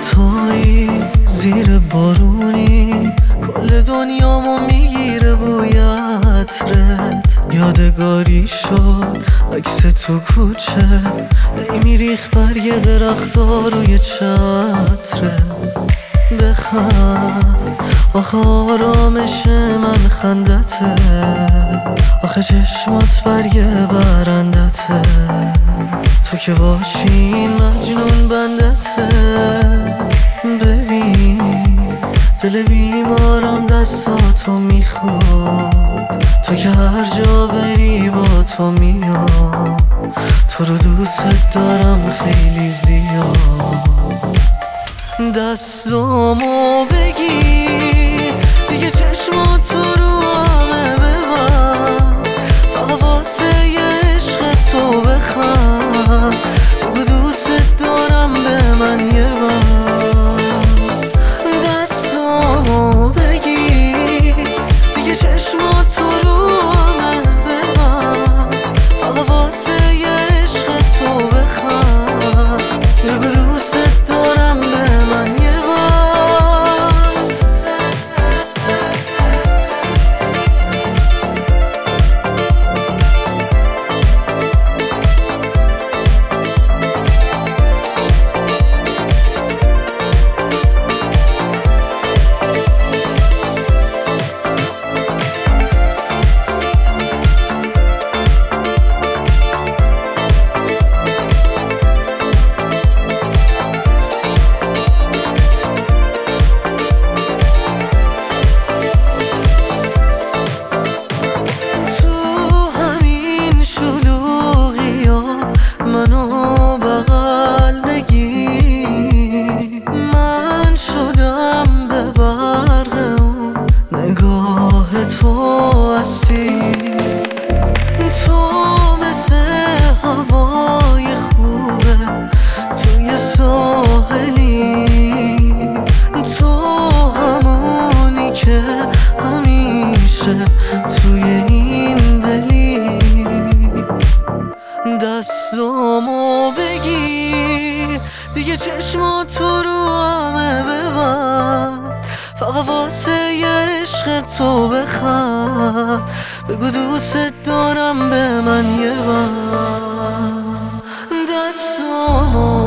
توی زیر بارونی کل دنیامو میگیره بوی عطرت. یادگاری شد عکس تو کوچه میریخ برگ درختا روی چتره. بخند آخه آرامش من خندته، آخه چشمات برگ برندته. تو که باشی مجنون بندته. ببین دل بیمارم دستاتو میخواد، تو که هر جا بری با تو میام. تو رو دوست دارم خیلی زیاد. دستامو بگیر دیگه چشماتو رو همه ببند، فقط واسه عشق تو بخند. بگو دوست دارم به من یه بار. دستامو بگیر دیگه چشماتو رو همه ببند، فقط واسه عشق تو بخند. بگو دوست دارم به من یه بار. منو بغل بگیر، من شدم به برق اون نگاه تو اسیر. تو مثل هوای خوبه توی ساحلی، تو همونی که همیشه توی این دلی. دستامو بگیر دیگه چشماتو رو همه ببند، فقط واسه عشق تو بخند. بگو دوست دارم به من یه بار. دستامو